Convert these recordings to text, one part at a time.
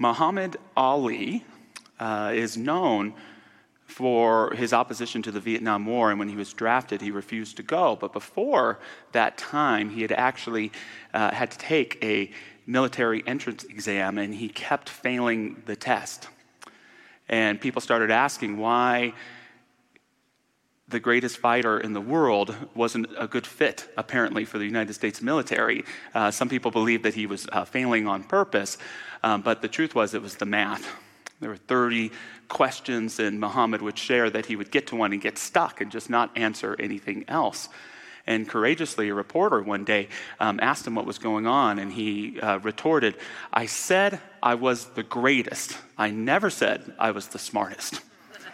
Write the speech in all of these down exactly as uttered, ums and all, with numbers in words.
Muhammad Ali uh, is known for his opposition to the Vietnam War, and when he was drafted, he refused to go. But before that time, he had actually uh, had to take a military entrance exam, and he kept failing the test. And people started asking why the greatest fighter in the world wasn't a good fit, apparently, for the United States military. Uh, some people believed that he was uh, failing on purpose, um, but the truth was it was the math. There were thirty questions, and Muhammad would share that he would get to one and get stuck and just not answer anything else. And courageously, a reporter one day um, asked him what was going on, and he uh, retorted, "I said I was the greatest. I never said I was the smartest."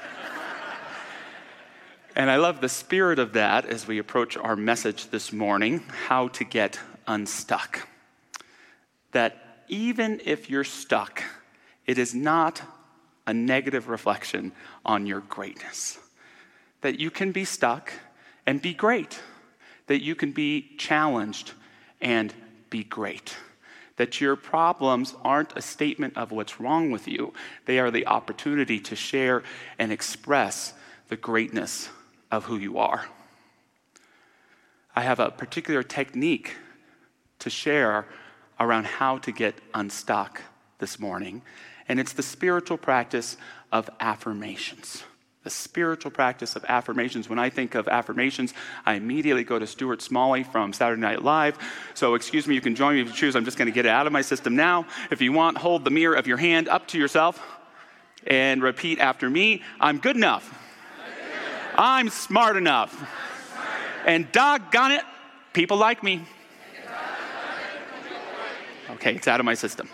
And I love the spirit of that as we approach our message this morning, how to get unstuck. That even if you're stuck, it is not a negative reflection on your greatness. That you can be stuck and be great. That you can be challenged and be great. That your problems aren't a statement of what's wrong with you. They are the opportunity to share and express the greatness of who you are. I have a particular technique to share around how to get unstuck this morning, and it's the spiritual practice of affirmations. The spiritual practice of affirmations. When I think of affirmations, I immediately go to Stuart Smalley from Saturday Night Live. So excuse me, you can join me if you choose. I'm just going to get it out of my system now. If you want, hold the mirror of your hand up to yourself and repeat after me. I'm good enough. I'm smart enough. And doggone it, people like me. Okay, it's out of my system.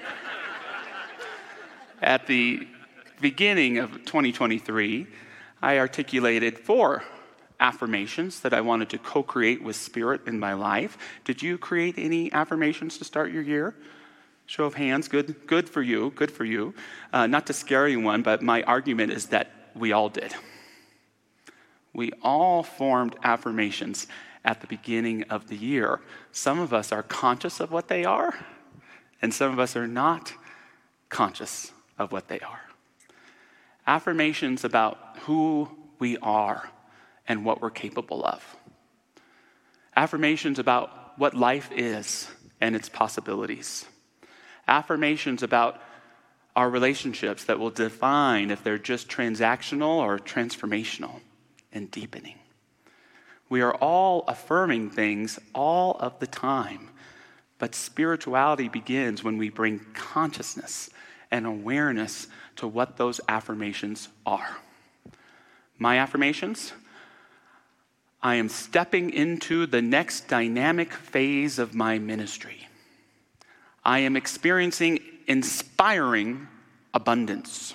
At the beginning of twenty twenty-three, I articulated four affirmations that I wanted to co-create with Spirit in my life. Did you create any affirmations to start your year? Show of hands. Good, good for you. Good for you. Uh, not to scare anyone, but my argument is that we all did. We all formed affirmations at the beginning of the year. Some of us are conscious of what they are, and some of us are not conscious of what they are. Affirmations about who we are and what we're capable of. Affirmations about what life is and its possibilities. Affirmations about our relationships that will define if they're just transactional or transformational and deepening. We are all affirming things all of the time, but spirituality begins when we bring consciousness and awareness to what those affirmations are. My affirmations: I am stepping into the next dynamic phase of my ministry. I am experiencing inspiring abundance.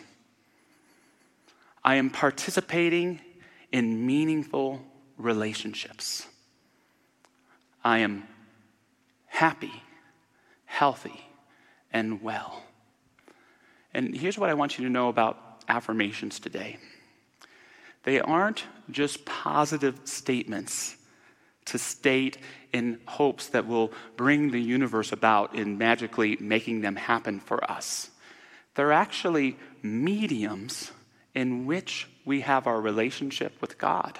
I am participating in meaningful relationships. I am happy, healthy, and well. And here's what I want you to know about affirmations today. They aren't just positive statements to state in hopes that will bring the universe about in magically making them happen for us. They're actually mediums in which we have our relationship with God.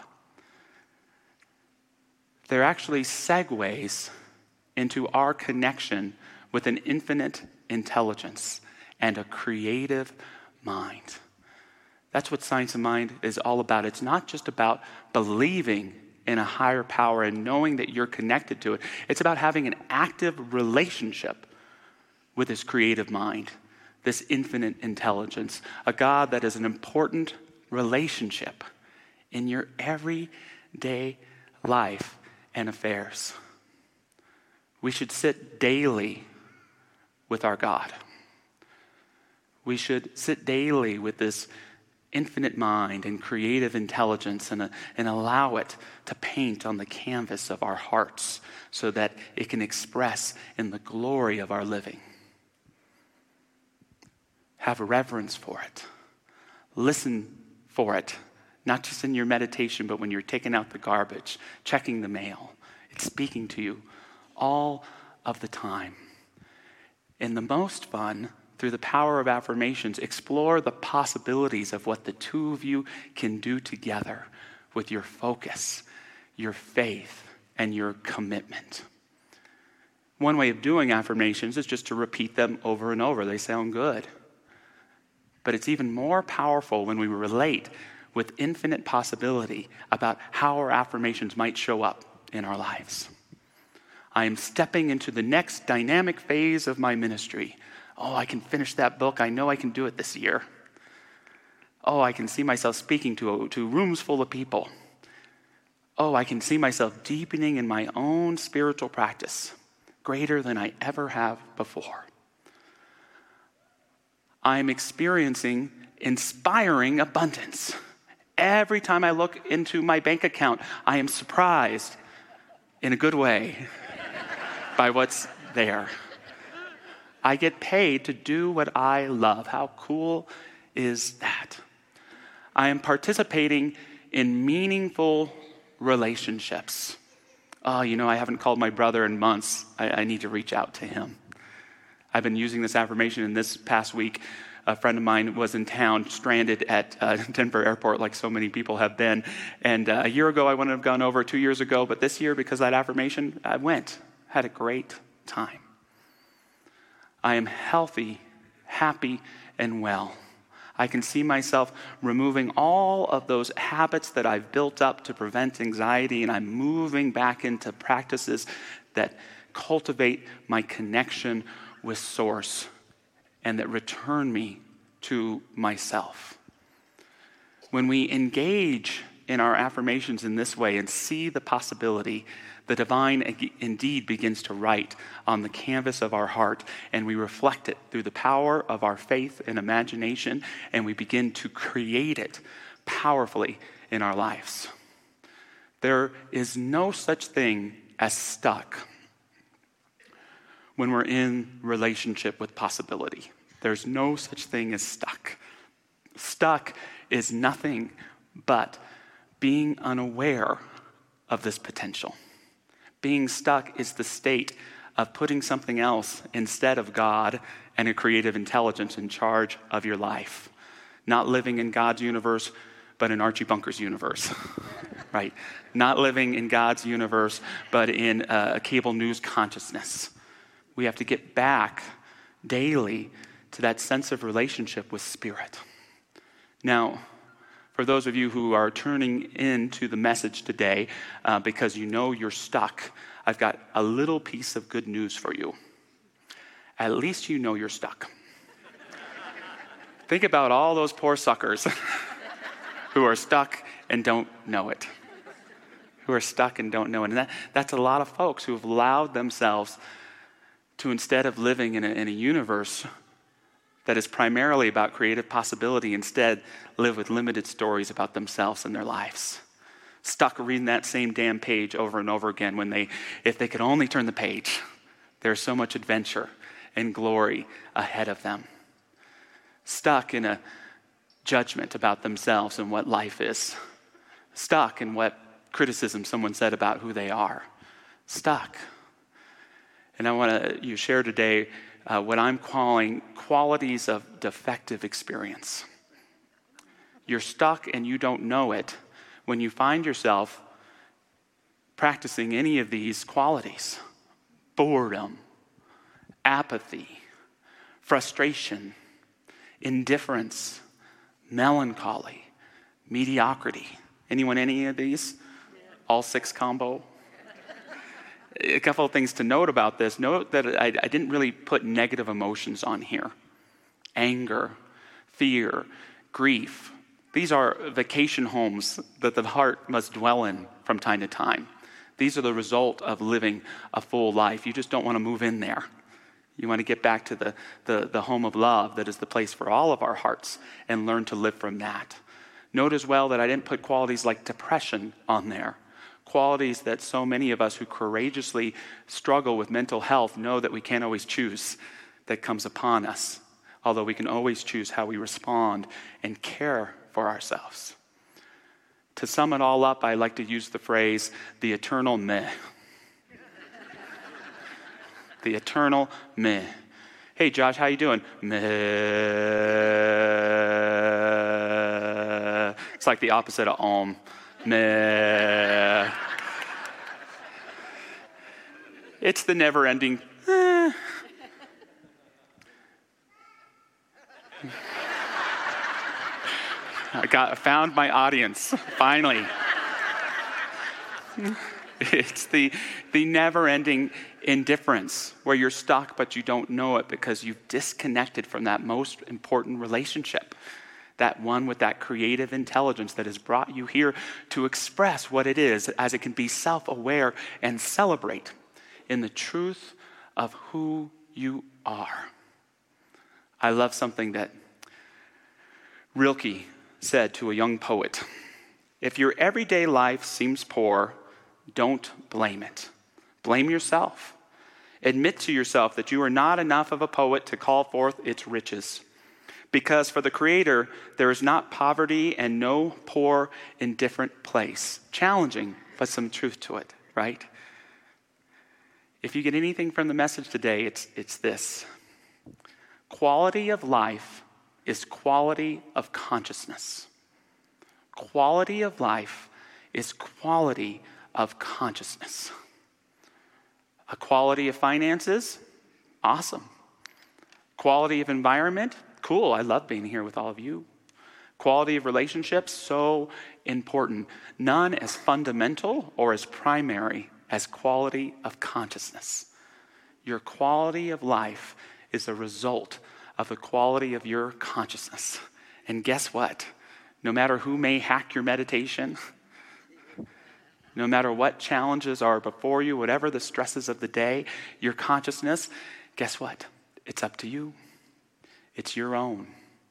They're actually segues into our connection with an infinite intelligence and a creative mind. That's what Science of Mind is all about. It's not just about believing in a higher power and knowing that you're connected to it. It's about having an active relationship with this creative mind, this infinite intelligence, a God that is an important relationship in your everyday life and affairs. We should sit daily with our God. We should sit daily with this infinite mind and creative intelligence and, uh, and allow it to paint on the canvas of our hearts so that it can express in the glory of our living. Have reverence for it. Listen for it, not just in your meditation, but when you're taking out the garbage, checking the mail. It's speaking to you all of the time. And the most fun through the power of affirmations, explore the possibilities of what the two of you can do together with your focus, your faith, and your commitment. One way of doing affirmations is just to repeat them over and over. They sound good. But it's even more powerful when we relate with infinite possibility about how our affirmations might show up in our lives. I am stepping into the next dynamic phase of my ministry. Oh, I can finish that book. I know I can do it this year. Oh, I can see myself speaking to, to rooms full of people. Oh, I can see myself deepening in my own spiritual practice, greater than I ever have before. I'm experiencing inspiring abundance. Every time I look into my bank account, I am surprised in a good way by what's there. I get paid to do what I love. How cool is that? I am participating in meaningful relationships. Oh, you know, I haven't called my brother in months. I, I need to reach out to him. I've been using this affirmation, and this past week, a friend of mine was in town, stranded at uh, Denver Airport, like so many people have been. And uh, a year ago, I wouldn't have gone over, two years ago, but this year, because of that affirmation, I went. Had a great time. I am healthy, happy, and well. I can see myself removing all of those habits that I've built up to prevent anxiety, and I'm moving back into practices that cultivate my connection with Source and that return me to myself. When we engage in our affirmations in this way and see the possibility, the divine indeed begins to write on the canvas of our heart, and we reflect it through the power of our faith and imagination, and we begin to create it powerfully in our lives. There is no such thing as stuck when we're in relationship with possibility. There's no such thing as stuck. Stuck is nothing but being unaware of this potential. Being stuck is the state of putting something else instead of God and a creative intelligence in charge of your life. Not living in God's universe, but in Archie Bunker's universe, right? Not living in God's universe, but in a cable news consciousness. We have to get back daily to that sense of relationship with Spirit. Now, for those of you who are tuning in to the message today uh, because you know you're stuck, I've got a little piece of good news for you. At least you know you're stuck. Think about all those poor suckers who are stuck and don't know it. Who are stuck and don't know it. And that, that's a lot of folks who have allowed themselves to, instead of living in a, in a universe that is primarily about creative possibility, instead live with limited stories about themselves and their lives. Stuck reading that same damn page over and over again when they, if they could only turn the page, there's so much adventure and glory ahead of them. Stuck in a judgment about themselves and what life is. Stuck in what criticism someone said about who they are. Stuck. And I want to you share today Uh, what I'm calling qualities of defective experience. You're stuck and you don't know it when you find yourself practicing any of these qualities. Boredom, apathy, frustration, indifference, melancholy, mediocrity. Anyone any of these? All six combo? A couple of things to note about this. Note that I, I didn't really put negative emotions on here. Anger, fear, grief. These are vacation homes that the heart must dwell in from time to time. These are the result of living a full life. You just don't want to move in there. You want to get back to the, the, the home of love that is the place for all of our hearts and learn to live from that. Note as well that I didn't put qualities like depression on there. Qualities that so many of us who courageously struggle with mental health know that we can't always choose that comes upon us, although we can always choose how we respond and care for ourselves. To sum it all up, I like to use the phrase, the eternal meh. The eternal meh. Hey, Josh, how you doing? Meh. It's like the opposite of om. Meh. It's the never-ending. Eh. I got I found my audience finally. It's the the never-ending indifference where you're stuck but you don't know it because you've disconnected from that most important relationship. That one with that creative intelligence that has brought you here to express what it is as it can be self-aware and celebrate in the truth of who you are. I love something that Rilke said to a young poet. If your everyday life seems poor, don't blame it. Blame yourself. Admit to yourself that you are not enough of a poet to call forth its riches. Because for the Creator, there is not poverty and no poor, indifferent place. Challenging, but some truth to it, right? If you get anything from the message today, it's, it's this. Quality of life is quality of consciousness. Quality of life is quality of consciousness. A quality of finances? Awesome. Quality of environment? Cool, I love being here with all of you. Quality of relationships? So important. None as fundamental or as primary as quality of consciousness. Your quality of life is a result of the quality of your consciousness. And guess what? No matter who may hack your meditation, no matter what challenges are before you, whatever the stresses of the day, your consciousness, guess what? It's up to you. It's your own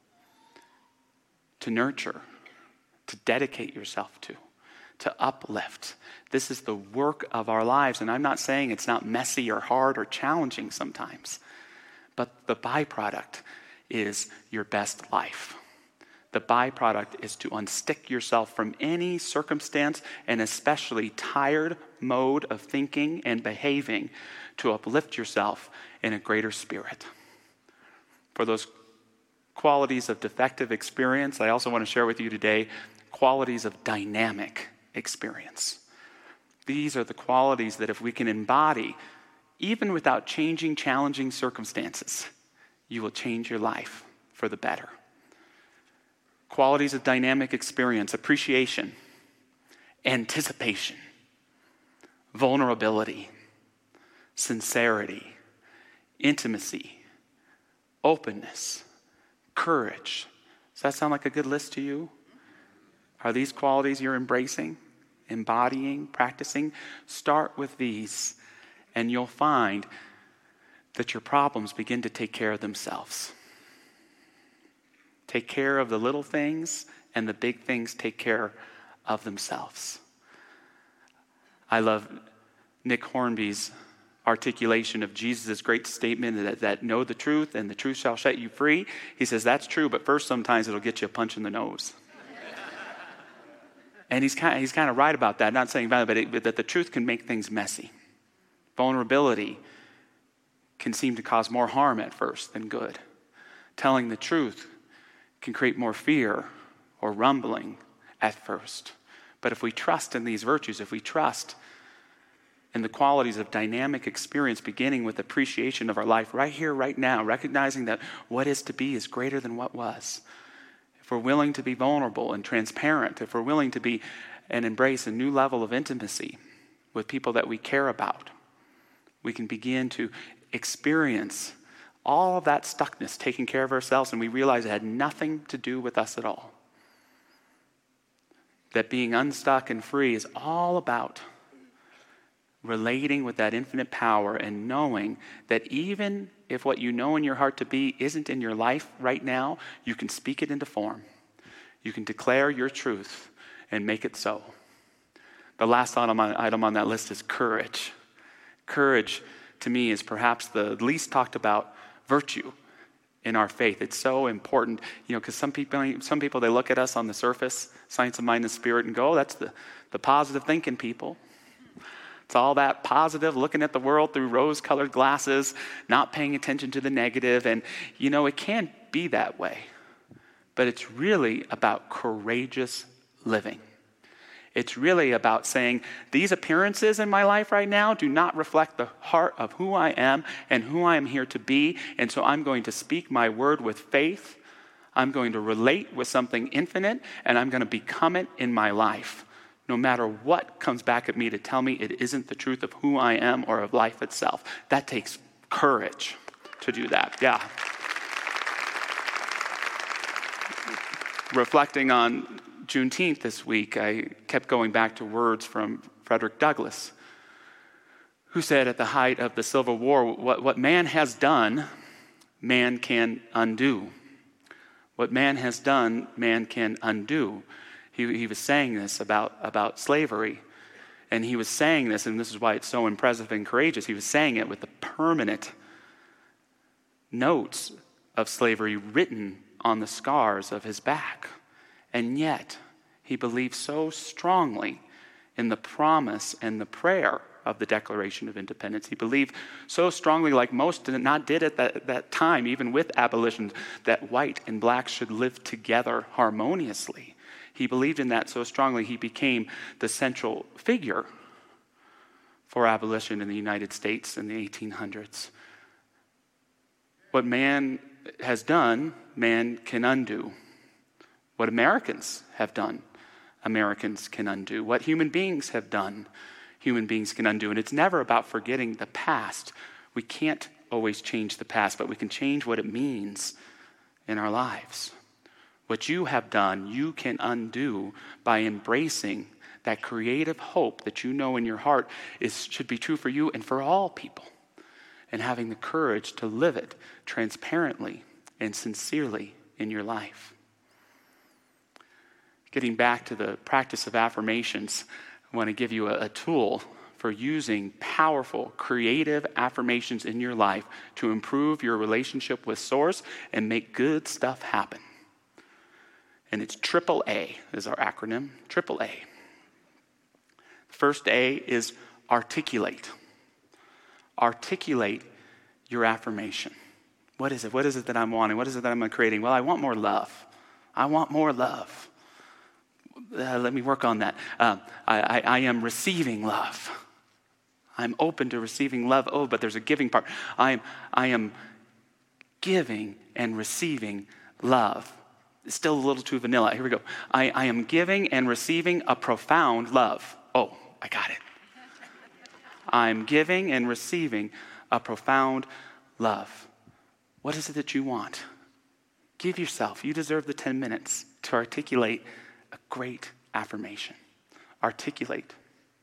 to nurture, to dedicate yourself to, to uplift. This is the work of our lives. And I'm not saying it's not messy or hard or challenging sometimes, but the byproduct is your best life. The byproduct is to unstick yourself from any circumstance and especially tired mode of thinking and behaving to uplift yourself in a greater spirit. For those qualities of defective experience, I also want to share with you today qualities of dynamic experience. These are the qualities that if we can embody, even without changing challenging circumstances, you will change your life for the better. Qualities of dynamic experience: appreciation, anticipation, vulnerability, sincerity, intimacy, openness, courage. Does that sound like a good list to you? Are these qualities you're embracing, embodying, practicing? Start with these, and you'll find that your problems begin to take care of themselves. Take care of the little things, and the big things take care of themselves. I love Nick Hornby's articulation of Jesus' great statement that, that know the truth and the truth shall set you free. He says that's true, but first sometimes it'll get you a punch in the nose. And he's kind of, he's kind of right about that. Not saying about it, but, it, but that the truth can make things messy. Vulnerability can seem to cause more harm at first than good. Telling the truth can create more fear or rumbling at first. But if we trust in these virtues, if we trust in the qualities of dynamic experience, beginning with appreciation of our life right here, right now, recognizing that what is to be is greater than what was. If we're willing to be vulnerable and transparent, if we're willing to be and embrace a new level of intimacy with people that we care about, we can begin to experience all of that stuckness taking care of ourselves, and we realize it had nothing to do with us at all. That being unstuck and free is all about relating with that infinite power and knowing that even if what you know in your heart to be isn't in your life right now, you can speak it into form. You can declare your truth and make it so. The last item on, item on that list is courage. Courage, to me, is perhaps the least talked about virtue in our faith. It's so important, you know, because some people, some people, they look at us on the surface, science of mind and spirit, and go, oh, that's the, the positive thinking people. It's all that positive, looking at the world through rose-colored glasses, not paying attention to the negative. And, you know, it can be that way. But it's really about courageous living. It's really about saying, these appearances in my life right now do not reflect the heart of who I am and who I am here to be. And so I'm going to speak my word with faith. I'm going to relate with something infinite, and I'm going to become it in my life, no matter what comes back at me to tell me it isn't the truth of who I am or of life itself. That takes courage to do that. Yeah. Reflecting on Juneteenth this week, I kept going back to words from Frederick Douglass, who said at the height of the Civil War, what, what man has done, man can undo. What man has done, man can undo. He, he was saying this about, about slavery. And he was saying this, and this is why it's so impressive and courageous. He was saying it with the permanent notes of slavery written on the scars of his back. And yet, he believed so strongly in the promise and the prayer of the Declaration of Independence. He believed so strongly, like most did not did at that, that time, even with abolition, that white and black should live together harmoniously. He believed in that so strongly, he became the central figure for abolition in the United States in the eighteen hundreds. What man has done, man can undo. What Americans have done, Americans can undo. What human beings have done, human beings can undo. And it's never about forgetting the past. We can't always change the past, but we can change what it means in our lives. What you have done, you can undo by embracing that creative hope that you know in your heart is should be true for you and for all people, and having the courage to live it transparently and sincerely in your life. Getting back to the practice of affirmations, I want to give you a, a tool for using powerful, creative affirmations in your life to improve your relationship with Source and make good stuff happen. And it's triple A is our acronym, triple A. First A is articulate. Articulate your affirmation. What is it? What is it that I'm wanting? What is it that I'm creating? Well, I want more love. I want more love. Uh, let me work on that. Uh, I, I, I am receiving love. I'm open to receiving love. Oh, but there's a giving part. I am, I am giving and receiving love. It's still a little too vanilla. Here we go. I, I am giving and receiving a profound love. Oh, I got it. I'm giving and receiving a profound love. What is it that you want? Give yourself. You deserve the ten minutes to articulate a great affirmation. Articulate.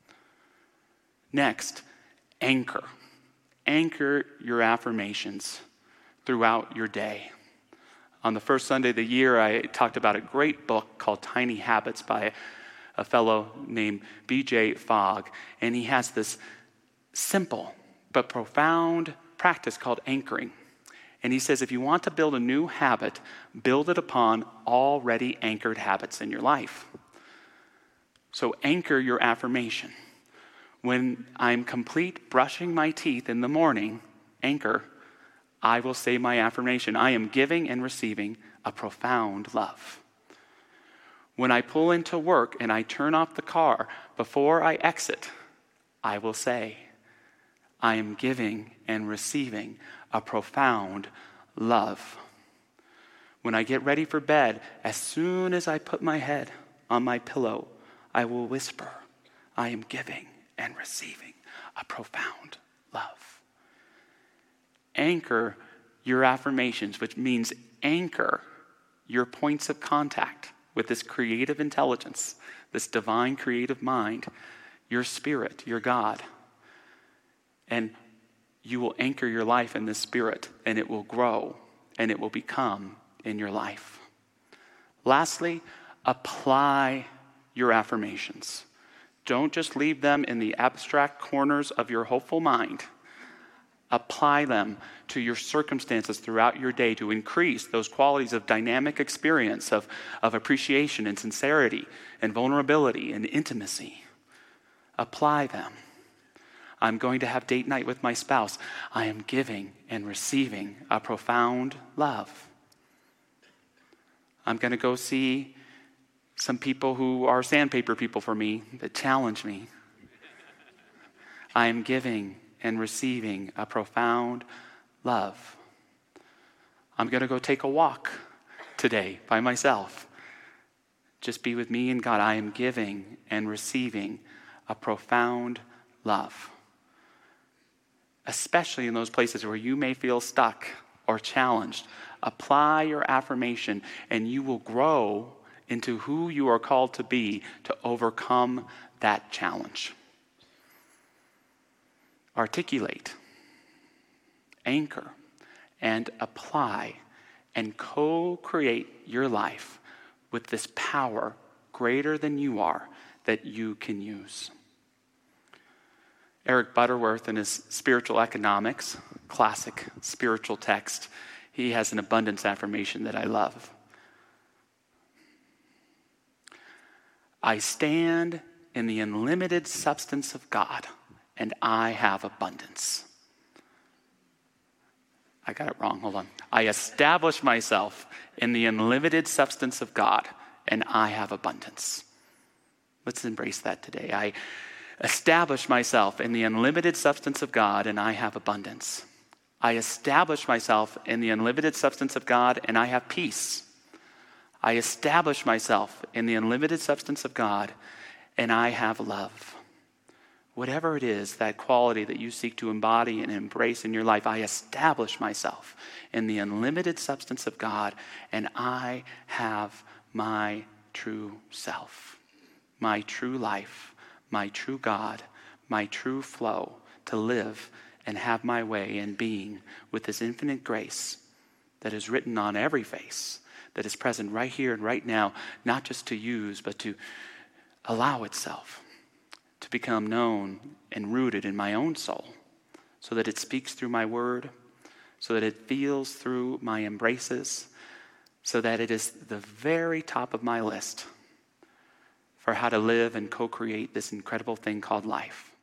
Next, anchor. Anchor your affirmations throughout your day. On the first Sunday of the year, I talked about a great book called Tiny Habits by a fellow named B J Fogg. And he has this simple but profound practice called anchoring. And he says, if you want to build a new habit, build it upon already anchored habits in your life. So anchor your affirmation. When I'm complete brushing my teeth in the morning, anchor, I will say my affirmation. I am giving and receiving a profound love. When I pull into work and I turn off the car before I exit, I will say, I am giving and receiving a profound love. When I get ready for bed, as soon as I put my head on my pillow, I will whisper, I am giving and receiving a profound love. Anchor your affirmations, which means anchor your points of contact with this creative intelligence, this divine creative mind, your spirit, your God. And you will anchor your life in this spirit, and it will grow, and it will become in your life. Lastly, apply your affirmations. Don't just leave them in the abstract corners of your hopeful mind. Apply them to your circumstances throughout your day to increase those qualities of dynamic experience, of, of appreciation and sincerity and vulnerability and intimacy. Apply them. I'm going to have date night with my spouse. I am giving and receiving a profound love. I'm going to go see some people who are sandpaper people for me that challenge me. I am giving and receiving a profound love. I'm going to go take a walk today by myself. Just be with me and God. I am giving and receiving a profound love. Especially in those places where you may feel stuck or challenged. Apply your affirmation and you will grow into who you are called to be to overcome that challenge. Articulate, anchor, and apply and co-create your life with this power greater than you are that you can use. Eric Butterworth, in his Spiritual Economics, classic spiritual text, he has an abundance affirmation that I love. I stand in the unlimited substance of God, and I have abundance. I got it wrong, hold on. I establish myself in the unlimited substance of God, and I have abundance. Let's embrace that today. I establish myself in the unlimited substance of God, and I have abundance. I establish myself in the unlimited substance of God, and I have peace. I establish myself in the unlimited substance of God, and I have love. Whatever it is, that quality that you seek to embody and embrace in your life, I establish myself in the unlimited substance of God, and I have my true self, my true life, my true God, my true flow to live and have my way in being with this infinite grace that is written on every face, that is present right here and right now, not just to use, but to allow itself to become known and rooted in my own soul, so that it speaks through my word, so that it feels through my embraces, so that it is the very top of my list for how to live and co-create this incredible thing called life.